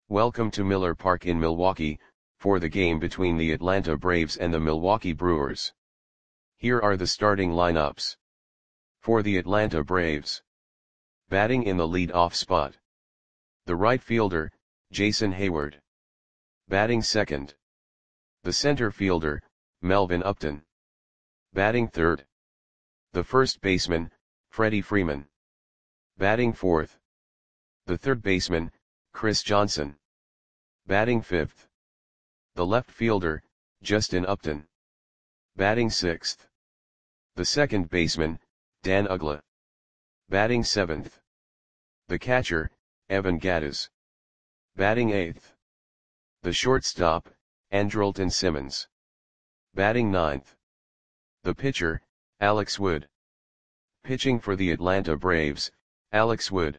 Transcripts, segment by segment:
Welcome to Miller Park in Milwaukee, for the game between the Atlanta Braves and the Milwaukee Brewers. Here are the starting lineups. For the Atlanta Braves. Batting in the lead-off spot. The right fielder, Jason Heyward. Batting second. The center fielder, Melvin Upton. Batting third. The first baseman, Freddie Freeman. Batting fourth. The third baseman, Chris Johnson. Batting fifth. The left fielder, Justin Upton. Batting sixth. The second baseman, Dan Uggla. Batting seventh. The catcher, Evan Gattis. Batting eighth. The shortstop, Andrelton Simmons. Batting ninth. The pitcher, Alex Wood. Pitching for the Atlanta Braves, Alex Wood.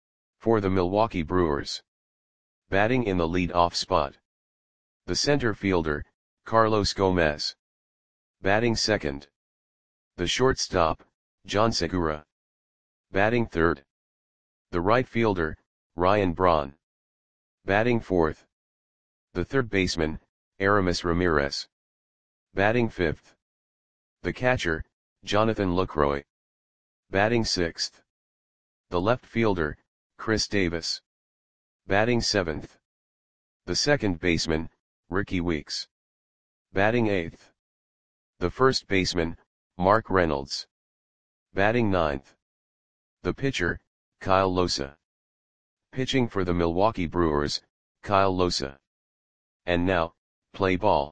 For the Milwaukee Brewers. Batting in the lead-off spot. The center fielder, Carlos Gomez. Batting second. The shortstop, John Segura. Batting third. The right fielder, Ryan Braun. Batting fourth. The third baseman, Aramis Ramirez. Batting fifth. The catcher, Jonathan Lucroy. Batting sixth. The left fielder, Chris Davis. Batting seventh. The second baseman, Ricky Weeks. Batting eighth. The first baseman, Mark Reynolds. Batting ninth. The pitcher, Kyle Losa. Pitching for the Milwaukee Brewers, Kyle Losa. And now, play ball.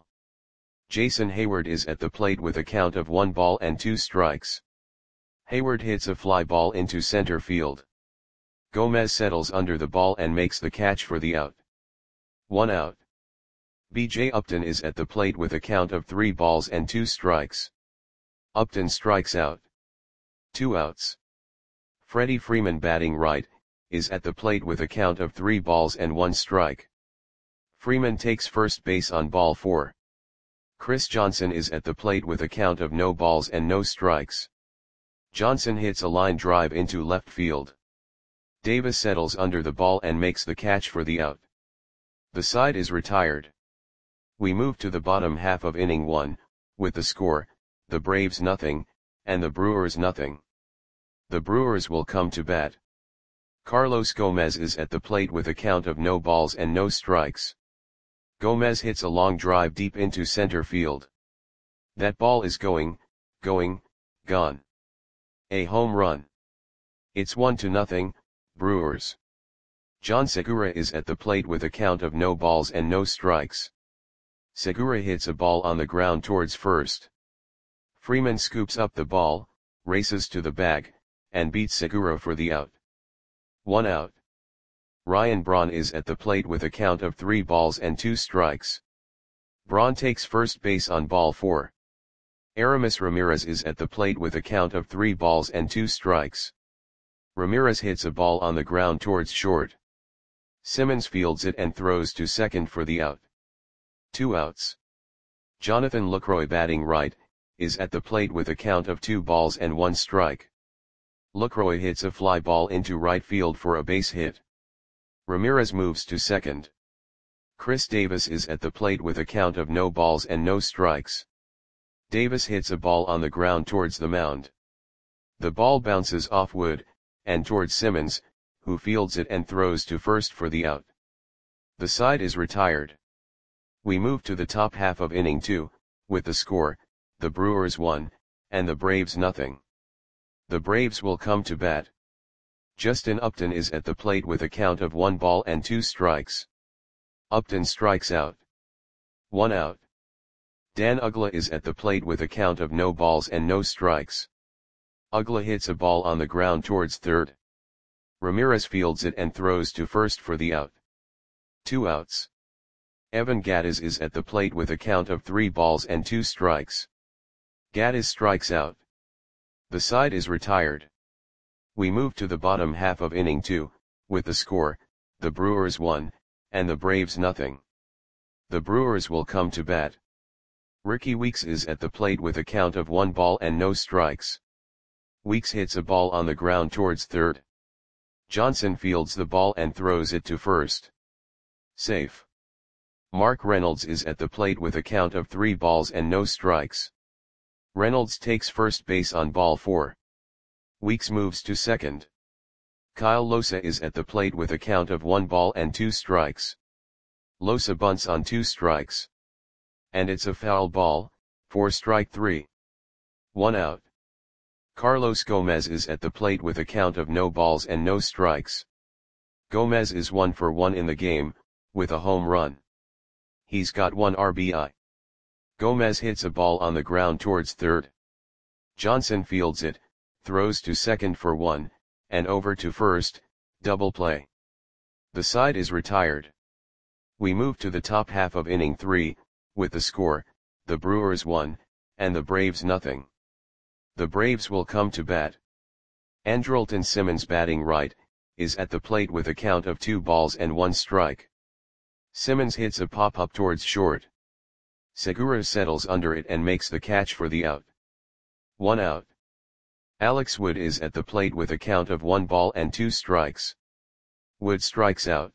Jason Heyward is at the plate with a count of 1 ball and 2 strikes. Heyward hits a fly ball into center field. Gomez settles under the ball and makes the catch for the out. 1 out. B.J. Upton is at the plate with a count of 3 balls and 2 strikes. Upton strikes out. 2 outs. Freddie Freeman, batting right, is at the plate with a count of 3 balls and 1 strike. Freeman takes first base on ball 4. Chris Johnson is at the plate with a count of no balls and no strikes. Johnson hits a line drive into left field. Davis settles under the ball and makes the catch for the out. The side is retired. We move to the bottom half of inning 1, with the score, the Braves nothing, and the Brewers nothing. The Brewers will come to bat. Carlos Gomez is at the plate with a count of no balls and no strikes. Gomez hits a long drive deep into center field. That ball is going, gone. A home run. It's 1-0, Brewers. John Segura is at the plate with a count of no balls and no strikes. Segura hits a ball on the ground towards first. Freeman scoops up the ball, races to the bag, and beats Segura for the out. 1 out. Ryan Braun is at the plate with a count of 3 balls and 2 strikes. Braun takes first base on ball 4. Aramis Ramirez is at the plate with a count of 3 balls and 2 strikes. Ramirez hits a ball on the ground towards short. Simmons fields it and throws to second for the out. 2 outs. Jonathan Lucroy, batting right, is at the plate with a count of 2 balls and 1 strike. Lucroy hits a fly ball into right field for a base hit. Ramirez moves to second. Chris Davis is at the plate with a count of no balls and no strikes. Davis hits a ball on the ground towards the mound. The ball bounces off Wood, and towards Simmons, who fields it and throws to first for the out. The side is retired. We move to the top half of inning 2, with the score, the Brewers 1, and the Braves nothing. The Braves will come to bat. Justin Upton is at the plate with a count of 1 ball and 2 strikes. Upton strikes out. 1 out. Dan Uggla is at the plate with a count of no balls and no strikes. Uggla hits a ball on the ground towards third. Ramirez fields it and throws to first for the out. 2 outs. Evan Gattis is at the plate with a count of 3 balls and 2 strikes. Gattis strikes out. The side is retired. We move to the bottom half of inning 2, with the score, the Brewers 1, and the Braves nothing. The Brewers will come to bat. Ricky Weeks is at the plate with a count of 1 ball and no strikes. Weeks hits a ball on the ground towards third. Johnson fields the ball and throws it to first. Safe. Mark Reynolds is at the plate with a count of 3 balls and no strikes. Reynolds takes first base on ball 4. Weeks moves to second. Kyle Losa is at the plate with a count of 1 ball and 2 strikes. Losa bunts on 2 strikes. And it's a foul ball, for strike 3. 1 out. Carlos Gomez is at the plate with a count of no balls and no strikes. Gomez is 1 for 1 in the game, with a home run. He's got 1 RBI. Gomez hits a ball on the ground towards third. Johnson fields it, throws to second for 1, and over to first, double play. The side is retired. We move to the top half of inning 3, with the score, the Brewers 1, and the Braves nothing. The Braves will come to bat. Andrelton Simmons, batting right, is at the plate with a count of 2 balls and 1 strike. Simmons hits a pop-up towards short. Segura settles under it and makes the catch for the out. 1 out. Alex Wood is at the plate with a count of 1 ball and 2 strikes. Wood strikes out.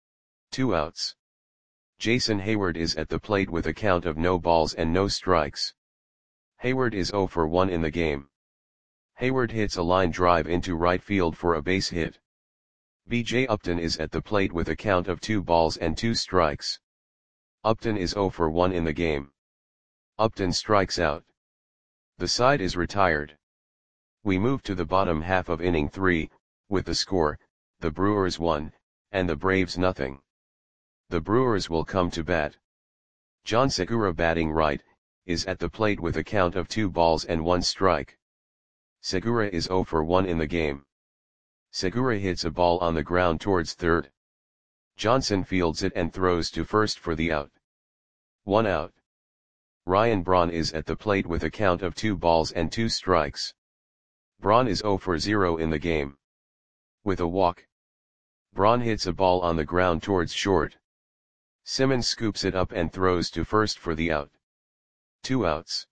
2 outs. Jason Hayward is at the plate with a count of no balls and no strikes. Hayward is 0 for 1 in the game. Hayward hits a line drive into right field for a base hit. B.J. Upton is at the plate with a count of 2 balls and 2 strikes. Upton is 0 for 1 in the game. Upton strikes out. The side is retired. We move to the bottom half of inning 3, with the score, the Brewers 1, and the Braves nothing. The Brewers will come to bat. John Segura, batting right, is at the plate with a count of 2 balls and 1 strike. Segura is 0 for 1 in the game. Segura hits a ball on the ground towards third. Johnson fields it and throws to first for the out. 1 out. Ryan Braun is at the plate with a count of 2 balls and 2 strikes. Braun is 0 for 0 in the game. With a walk. Braun hits a ball on the ground towards short. Simmons scoops it up and throws to first for the out. 2 outs.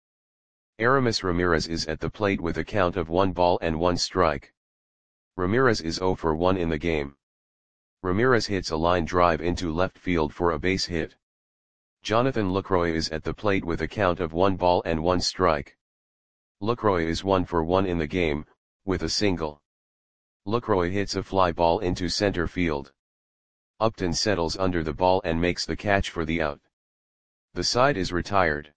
Aramis Ramirez is at the plate with a count of 1 ball and 1 strike. Ramirez is 0 for 1 in the game. Ramirez hits a line drive into left field for a base hit. Jonathan Lucroy is at the plate with a count of 1 ball and 1 strike. Lucroy is 1 for 1 in the game, with a single. Lucroy hits a fly ball into center field. Upton settles under the ball and makes the catch for the out. The side is retired.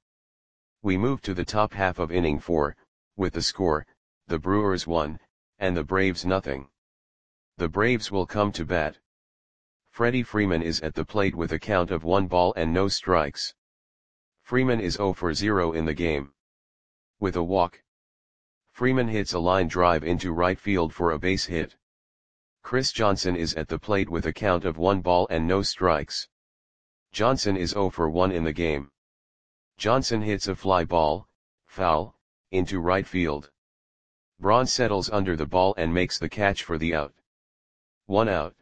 We move to the top half of inning 4, with the score, the Brewers 1, and the Braves nothing. The Braves will come to bat. Freddie Freeman is at the plate with a count of 1 ball and no strikes. Freeman is 0 for 0 in the game. With a walk. Freeman hits a line drive into right field for a base hit. Chris Johnson is at the plate with a count of 1 ball and no strikes. Johnson is 0 for 1 in the game. Johnson hits a fly ball, foul, into right field. Braun settles under the ball and makes the catch for the out. 1 out.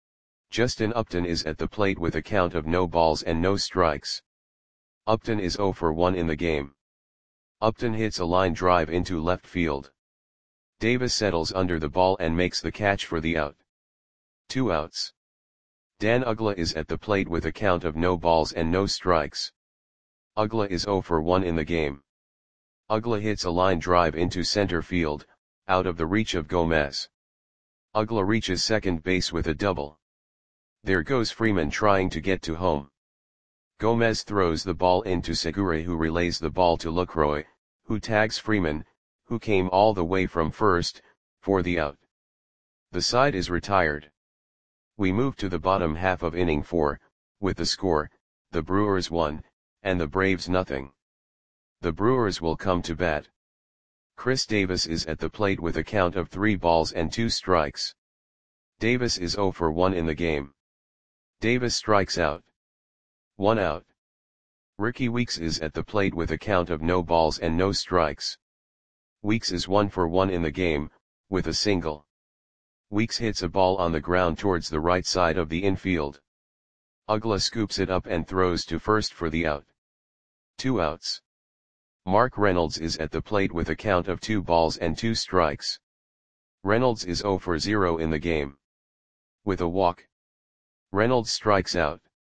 Justin Upton is at the plate with a count of no balls and no strikes. Upton is 0 for 1 in the game. Upton hits a line drive into left field. Davis settles under the ball and makes the catch for the out. 2 outs. Dan Uggla is at the plate with a count of no balls and no strikes. Uggla is 0 for 1 in the game. Uggla hits a line drive into center field, out of the reach of Gomez. Uggla reaches second base with a double. There goes Freeman trying to get to home. Gomez throws the ball into Segura, who relays the ball to Lucroy, who tags Freeman, who came all the way from first, for the out. The side is retired. We move to the bottom half of inning 4, with the score, the Brewers 1, and the Braves nothing. The Brewers will come to bat. Chris Davis is at the plate with a count of 3 balls and 2 strikes. Davis is 0 for 1 in the game. Davis strikes out. 1 out. Ricky Weeks is at the plate with a count of no balls and no strikes. Weeks is 1 for 1 in the game, with a single. Weeks hits a ball on the ground towards the right side of the infield. Uggla scoops it up and throws to first for the out. 2 outs. Mark Reynolds is at the plate with a count of 2 balls and 2 strikes. Reynolds is 0 for 0 in the game. With a walk. Reynolds strikes out.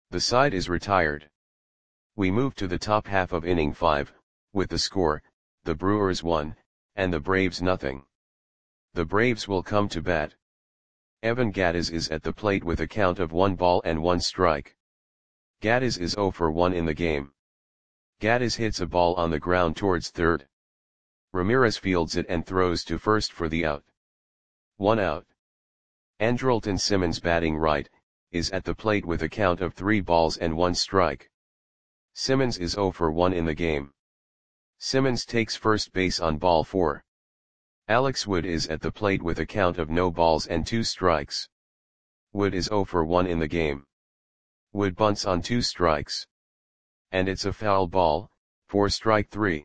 The side is retired. We move to the top half of inning 5, with the score, the Brewers 1, and the Braves nothing. The Braves will come to bat. Evan Gattis is at the plate with a count of 1 ball and 1 strike. Gattis is 0 for 1 in the game. Gattis hits a ball on the ground towards third. Ramirez fields it and throws to first for the out. 1 out. Andrelton Simmons, batting right, is at the plate with a count of 3 balls and 1 strike. Simmons is 0 for 1 in the game. Simmons takes first base on ball 4. Alex Wood is at the plate with a count of no balls and 2 strikes. Wood is 0 for 1 in the game. Wood bunts on 2 strikes. And it's a foul ball, 4 strike 3.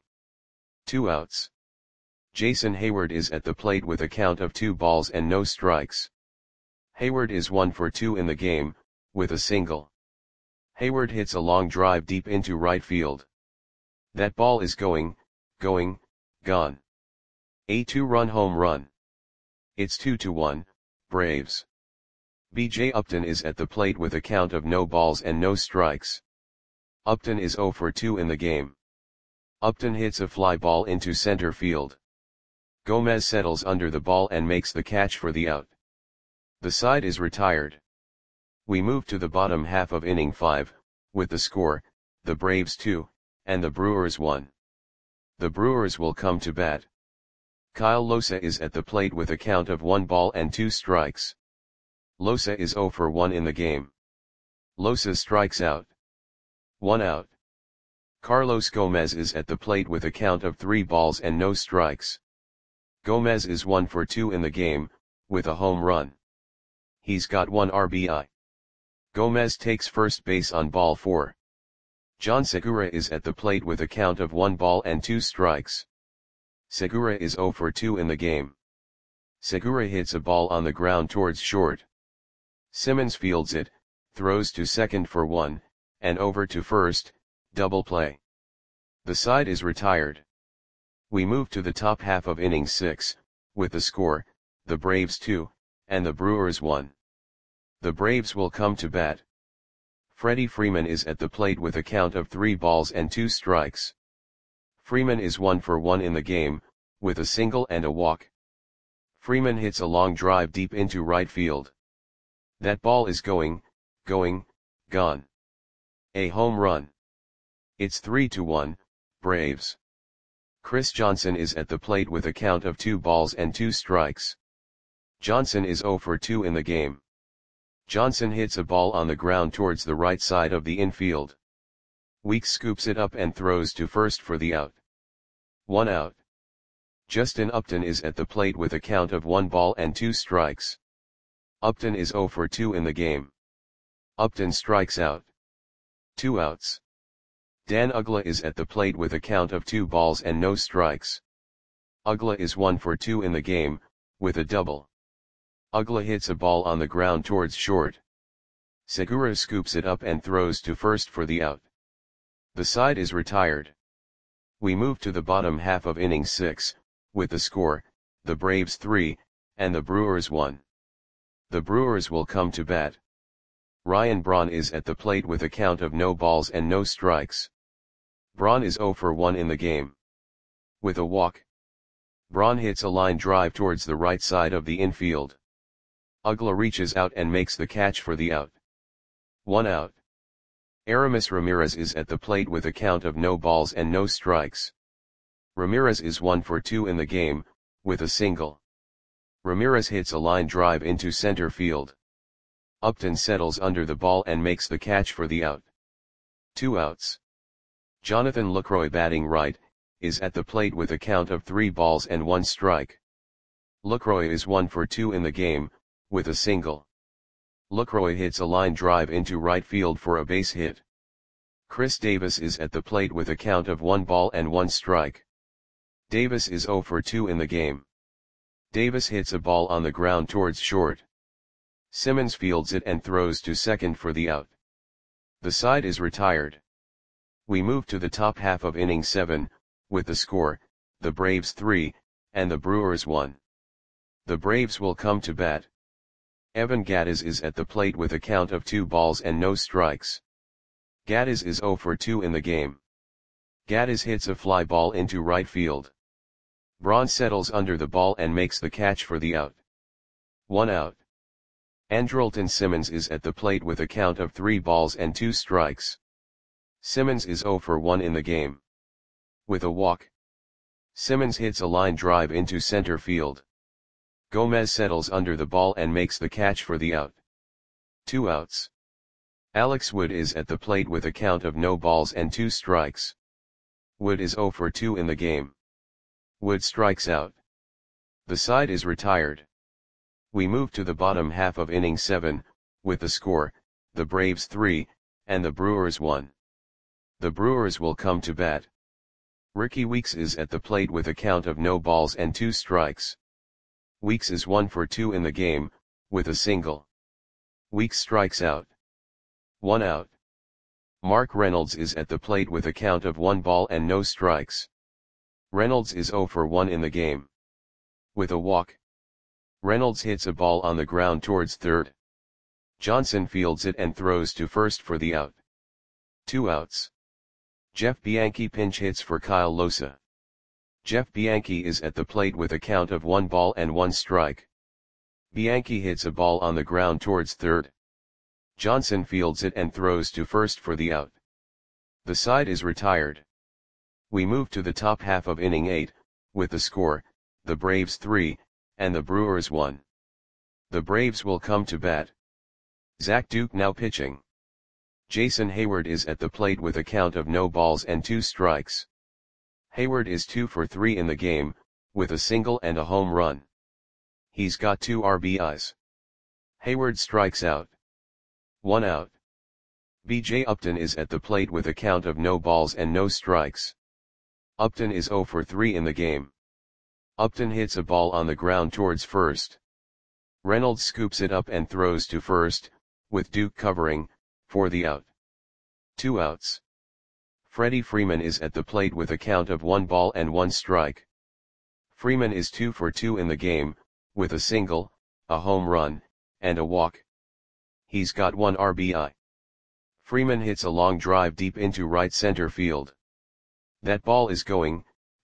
2 outs. Jason Hayward is at the plate with a count of 2 balls and no strikes. Hayward is 1 for 2 in the game, with a single. Hayward hits a long drive deep into right field. That ball is going, gone. A 2-run home run. It's 2-1, Braves. B.J. Upton is at the plate with a count of no balls and no strikes. Upton is 0 for 2 in the game. Upton hits a fly ball into center field. Gomez settles under the ball and makes the catch for the out. The side is retired. We move to the bottom half of inning 5, with the score, the Braves 2, and the Brewers 1. The Brewers will come to bat. Kyle Losa is at the plate with a count of 1 ball and 2 strikes. Losa is 0 for 1 in the game. Losa strikes out. 1 out. Carlos Gomez is at the plate with a count of 3 balls and no strikes. Gomez is 1 for 2 in the game, with a home run. He's got 1 RBI. Gomez takes first base on ball 4. John Segura is at the plate with a count of 1 ball and 2 strikes. Segura is 0 for 2 in the game. Segura hits a ball on the ground towards short. Simmons fields it, throws to second for 1, and over to first, double play. The side is retired. We move to the top half of inning 6, with the score, the Braves 2, and the Brewers 1. The Braves will come to bat. Freddie Freeman is at the plate with a count of 3 balls and 2 strikes. Freeman is 1 for 1 in the game, with a single and a walk. Freeman hits a long drive deep into right field. That ball is going, gone. A home run. It's 3-1, Braves. Chris Johnson is at the plate with a count of 2 balls and 2 strikes. Johnson is 0 for 2 in the game. Johnson hits a ball on the ground towards the right side of the infield. Weeks scoops it up and throws to first for the out. 1 out. Justin Upton is at the plate with a count of 1 ball and 2 strikes. Upton is 0 for 2 in the game. Upton strikes out. 2 outs. Dan Uggla is at the plate with a count of 2 balls and no strikes. Uggla is 1 for 2 in the game, with a double. Uggla hits a ball on the ground towards short. Segura scoops it up and throws to first for the out. The side is retired. We move to the bottom half of inning 6, with the score, the Braves 3, and the Brewers 1. The Brewers will come to bat. Ryan Braun is at the plate with a count of no balls and no strikes. Braun is 0 for 1 in the game. With a walk. Braun hits a line drive towards the right side of the infield. Uggla reaches out and makes the catch for the out. 1 out. Aramis Ramirez is at the plate with a count of no balls and no strikes. Ramirez is 1 for 2 in the game, with a single. Ramirez hits a line drive into center field. Upton settles under the ball and makes the catch for the out. 2 outs. Jonathan Lucroy, batting right, is at the plate with a count of 3 balls and 1 strike. Lucroy is 1 for 2 in the game, with a single. Lucroy hits a line drive into right field for a base hit. Chris Davis is at the plate with a count of 1 ball and 1 strike. Davis is 0 for 2 in the game. Davis hits a ball on the ground towards short. Simmons fields it and throws to second for the out. The side is retired. We move to the top half of inning 7, with the score, the Braves 3, and the Brewers 1. The Braves will come to bat. Evan Gattis is at the plate with a count of 2 balls and no strikes. Gaddis is 0 for 2 in the game. Gaddis hits a fly ball into right field. Braun settles under the ball and makes the catch for the out. 1 out. Andrelton Simmons is at the plate with a count of 3 balls and 2 strikes. Simmons is 0 for 1 in the game. With a walk, Simmons hits a line drive into center field. Gomez settles under the ball and makes the catch for the out. 2 outs. Alex Wood is at the plate with a count of no balls and 2 strikes. Wood is 0 for 2 in the game. Wood strikes out. The side is retired. We move to the bottom half of inning 7, with the score, the Braves 3, and the Brewers 1. The Brewers will come to bat. Ricky Weeks is at the plate with a count of no balls and 2 strikes. Weeks is 1 for 2 in the game, with a single. Weeks strikes out. 1 out. Mark Reynolds is at the plate with a count of 1 ball and no strikes. Reynolds is 0 for 1 in the game. With a walk, Reynolds hits a ball on the ground towards third. Johnson fields it and throws to first for the out. 2 outs. Jeff Bianchi pinch hits for Kyle Losa. Jeff Bianchi is at the plate with a count of 1 ball and 1 strike. Bianchi hits a ball on the ground towards third. Johnson fields it and throws to first for the out. The side is retired. We move to the top half of inning 8, with the score, the Braves 3, and the Brewers 1. The Braves will come to bat. Zach Duke now pitching. Jason Hayward is at the plate with a count of no balls and 2 strikes. Hayward is 2 for 3 in the game, with a single and a home run. He's got 2 RBIs. Hayward strikes out. 1 out. B.J. Upton is at the plate with a count of no balls and no strikes. Upton is 0 for 3 in the game. Upton hits a ball on the ground towards first. Reynolds scoops it up and throws to first, with Duke covering, for the out. 2 outs. Freddie Freeman is at the plate with a count of 1 ball and 1 strike. Freeman is 2 for 2 in the game, with a single, a home run, and a walk. He's got 1 RBI. Freeman hits a long drive deep into right center field. That ball is going,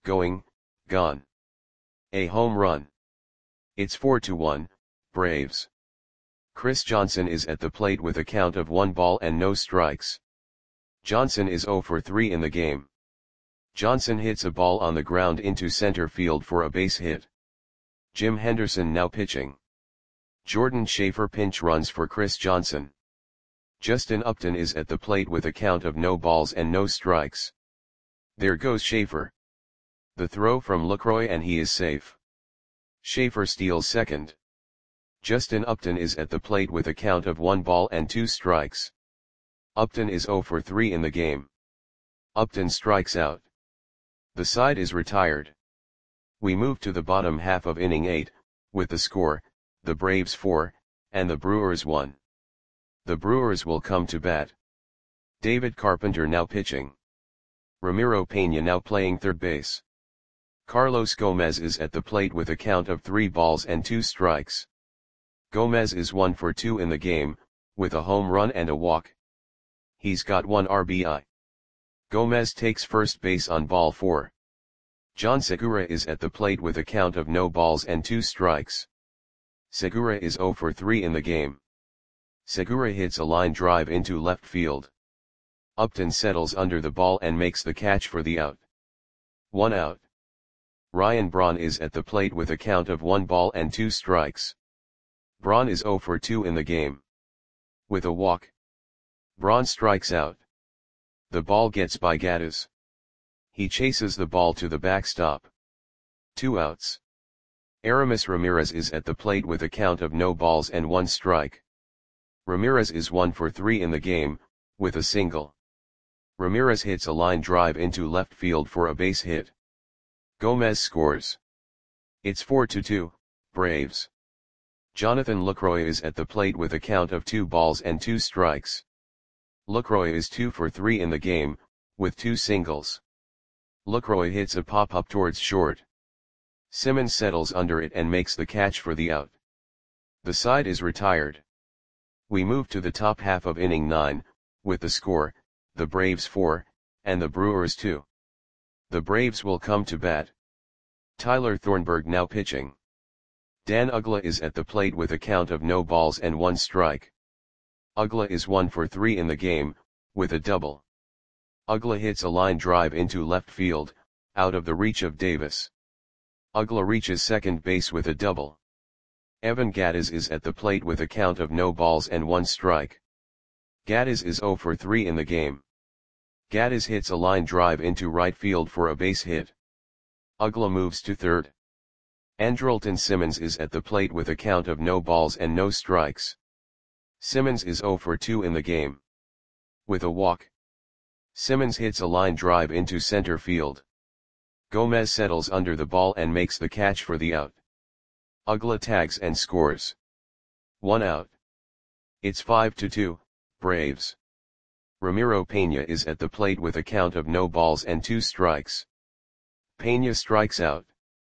gone. A home run. It's 4-1, Braves. Chris Johnson is at the plate with a count of 1 ball and no strikes. Johnson is 0 for 3 in the game. Johnson hits a ball on the ground into center field for a base hit. Jim Henderson now pitching. Jordan Schaefer pinch runs for Chris Johnson. Justin Upton is at the plate with a count of no balls and no strikes. There goes Schaefer. The throw from LaCroix and he is safe. Schaefer steals second. Justin Upton is at the plate with a count of 1 ball and 2 strikes. Upton is 0 for 3 in the game. Upton strikes out. The side is retired. We move to the bottom half of inning 8, with the score, the Braves 4, and the Brewers 1. The Brewers will come to bat. David Carpenter now pitching. Ramiro Peña now playing third base. Carlos Gomez is at the plate with a count of 3 balls and 2 strikes. Gomez is 1 for 2 in the game, with a home run and a walk. He's got 1 RBI. Gomez takes first base on ball 4. John Segura is at the plate with a count of no balls and 2 strikes. Segura is 0 for 3 in the game. Segura hits a line drive into left field. Upton settles under the ball and makes the catch for the out. 1 out. Ryan Braun is at the plate with a count of 1 ball and 2 strikes. Braun is 0 for 2 in the game. With a walk, Braun strikes out. The ball gets by Gaddis. He chases the ball to the backstop. 2 outs. Aramis Ramirez is at the plate with a count of no balls and 1 strike. Ramirez is 1 for 3 in the game, with a single. Ramirez hits a line drive into left field for a base hit. Gomez scores. It's 4-2, Braves. Jonathan Lucroy is at the plate with a count of 2 balls and 2 strikes. Lucroy is 2 for 3 in the game, with 2 singles. Lucroy hits a pop-up towards short. Simmons settles under it and makes the catch for the out. The side is retired. We move to the top half of inning 9, with the score, the Braves 4, and the Brewers 2. The Braves will come to bat. Tyler Thornburg now pitching. Dan Uggla is at the plate with a count of no balls and 1 strike. Uggla is 1 for 3 in the game, with a double. Uggla hits a line drive into left field, out of the reach of Davis. Uggla reaches second base with a double. Evan Gattis is at the plate with a count of no balls and 1 strike. Gattis is 0 for 3 in the game. Gattis hits a line drive into right field for a base hit. Uggla moves to third. Andrelton Simmons is at the plate with a count of no balls and no strikes. Simmons is 0 for 2 in the game. With a walk, Simmons hits a line drive into center field. Gomez settles under the ball and makes the catch for the out. Uggla tags and scores. 1 out. It's 5-2, Braves. Ramiro Peña is at the plate with a count of no balls and 2 strikes. Peña strikes out.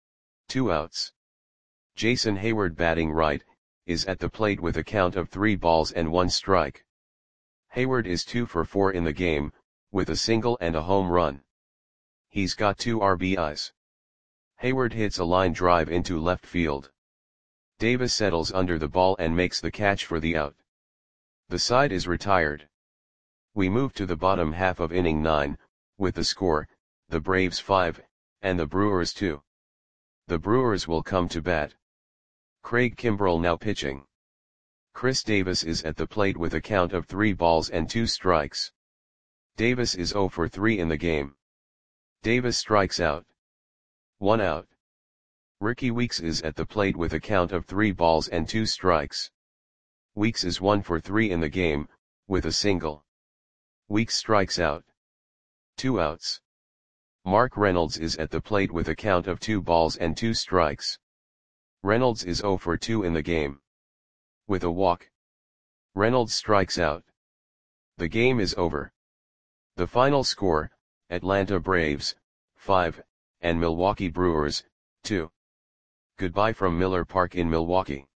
2 outs. Jason Hayward batting right, is at the plate with a count of 3 balls and 1 strike. Hayward is 2 for 4 in the game, with a single and a home run. He's got 2 RBIs. Hayward hits a line drive into left field. Davis settles under the ball and makes the catch for the out. The side is retired. We move to the bottom half of inning 9, with the score, the Braves 5, and the Brewers 2. The Brewers will come to bat. Craig Kimbrell now pitching. Chris Davis is at the plate with a count of 3 balls and 2 strikes. Davis is 0 for 3 in the game. Davis strikes out. 1 out. Ricky Weeks is at the plate with a count of 3 balls and 2 strikes. Weeks is 1 for 3 in the game, with a single. Weeks strikes out. 2 outs. Mark Reynolds is at the plate with a count of 2 balls and 2 strikes. Reynolds is 0 for 2 in the game. With a walk, Reynolds strikes out. The game is over. The final score, Atlanta Braves, 5, and Milwaukee Brewers, 2. Goodbye from Miller Park in Milwaukee.